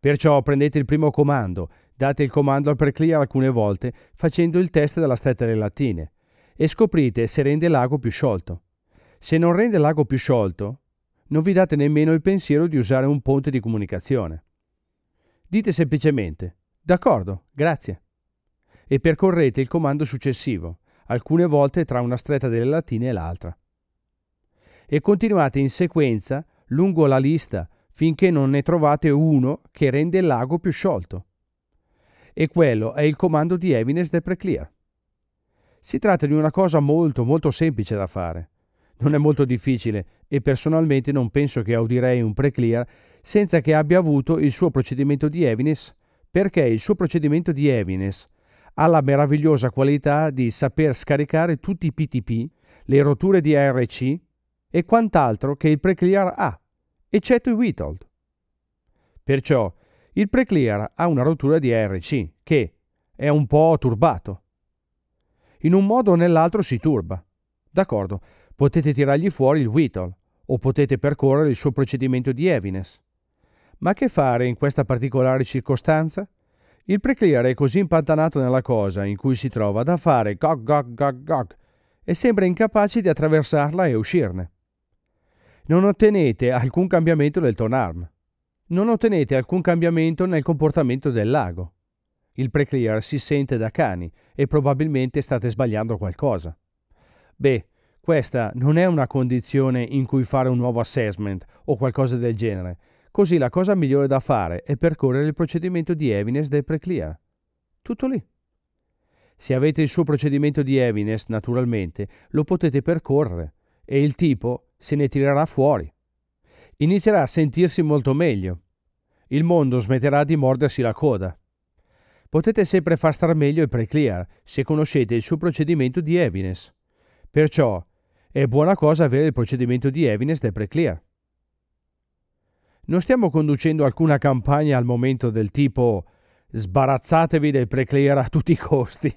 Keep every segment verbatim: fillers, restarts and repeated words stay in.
Perciò prendete il primo comando, date il comando al preclear alcune volte facendo il test della stretta delle lattine e scoprite se rende l'ago più sciolto. Se non rende l'ago più sciolto, non vi date nemmeno il pensiero di usare un ponte di comunicazione. Dite semplicemente «D'accordo, grazie» e percorrete il comando successivo, alcune volte tra una stretta delle lattine e l'altra. E continuate in sequenza lungo la lista finché non ne trovate uno che rende l'ago più sciolto. E quello è il comando di Evidence del preclear. Si tratta di una cosa molto molto semplice da fare. Non è molto difficile e personalmente non penso che audirei un preclear senza che abbia avuto il suo procedimento di Evidence, perché il suo procedimento di Evidence ha la meravigliosa qualità di saper scaricare tutti i P T P, le rotture di A R C e quant'altro che il preclear ha, eccetto i withhold. Perciò il preclear ha una rottura di A R C che è un po' turbato. In un modo o nell'altro si turba. D'accordo, potete tirargli fuori il withhold o potete percorrere il suo procedimento di Evidence. Ma che fare in questa particolare circostanza? Il preclear è così impantanato nella cosa in cui si trova da fare gog gog gog gog e sembra incapace di attraversarla e uscirne. Non ottenete alcun cambiamento del tone arm. Non ottenete alcun cambiamento nel comportamento del lago. Il preclear si sente da cani e probabilmente state sbagliando qualcosa. Beh, questa non è una condizione in cui fare un nuovo assessment o qualcosa del genere. Così la cosa migliore da fare è percorrere il procedimento di Evidence del preclear. Tutto lì. Se avete il suo procedimento di Evidence, naturalmente, lo potete percorrere e il tipo se ne tirerà fuori. Inizierà a sentirsi molto meglio. Il mondo smetterà di mordersi la coda. Potete sempre far star meglio il preclear se conoscete il suo procedimento di Evidence. Perciò è buona cosa avere il procedimento di Evidence del preclear. Non stiamo conducendo alcuna campagna al momento del tipo sbarazzatevi del preclear a tutti i costi.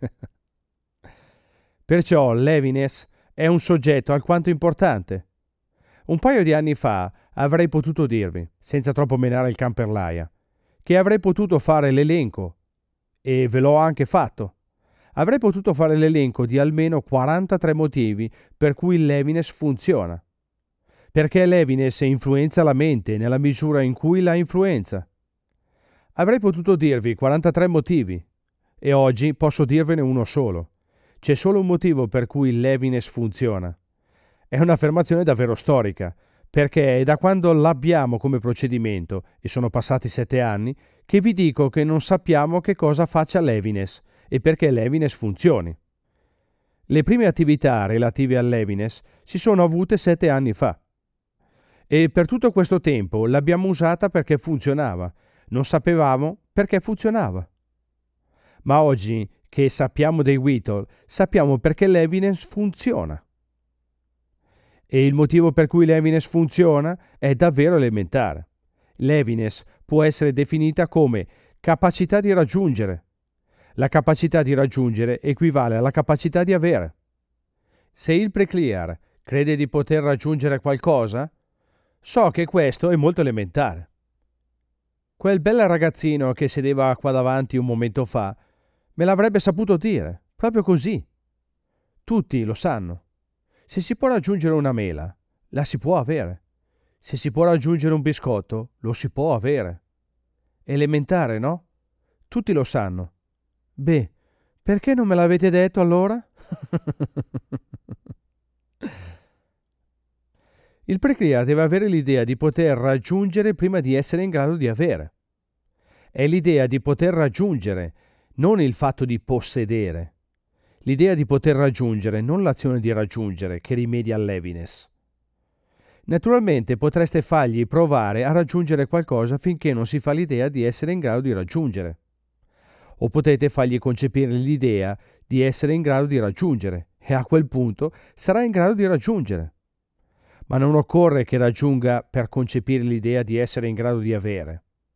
Perciò l'Evidence è un soggetto alquanto importante. Un paio di anni fa avrei potuto dirvi, senza troppo menare il can per l'aia, che avrei potuto fare l'elenco, e ve l'ho anche fatto. Avrei potuto fare l'elenco di almeno quarantatré motivi per cui l'Evidence funziona. Perché l'Evidence influenza la mente nella misura in cui la influenza. Avrei potuto dirvi quarantatré motivi, e oggi posso dirvene uno solo. C'è solo un motivo per cui l'Evidence funziona. È un'affermazione davvero storica, perché è da quando l'abbiamo come procedimento, e sono passati sette anni, che vi dico che non sappiamo che cosa faccia l'Evidence e perché l'Evidence funzioni. Le prime attività relative all'Evidence si sono avute sette anni fa. E per tutto questo tempo l'abbiamo usata perché funzionava, non sapevamo perché funzionava. Ma oggi che sappiamo dei withhold, sappiamo perché l'Evidence funziona. E il motivo per cui l'Evidence funziona è davvero elementare. L'Evidence può essere definita come capacità di raggiungere. La capacità di raggiungere equivale alla capacità di avere. Se il preclear crede di poter raggiungere qualcosa, so che questo è molto elementare. Quel bel ragazzino che sedeva qua davanti un momento fa me l'avrebbe saputo dire, proprio così. Tutti lo sanno. Se si può raggiungere una mela, la si può avere. Se si può raggiungere un biscotto, lo si può avere. Elementare, no? Tutti lo sanno. Beh, perché non me l'avete detto allora? Il preclear deve avere l'idea di poter raggiungere prima di essere in grado di avere. È l'idea di poter raggiungere, non il fatto di possedere. L'idea di poter raggiungere, non l'azione di raggiungere, che rimedia all'Evidence. Naturalmente potreste fargli provare a raggiungere qualcosa finché non si fa l'idea di essere in grado di raggiungere. O potete fargli concepire l'idea di essere in grado di raggiungere, e a quel punto sarà in grado di raggiungere. Ma non occorre che raggiunga per concepire l'idea di essere in grado di avere.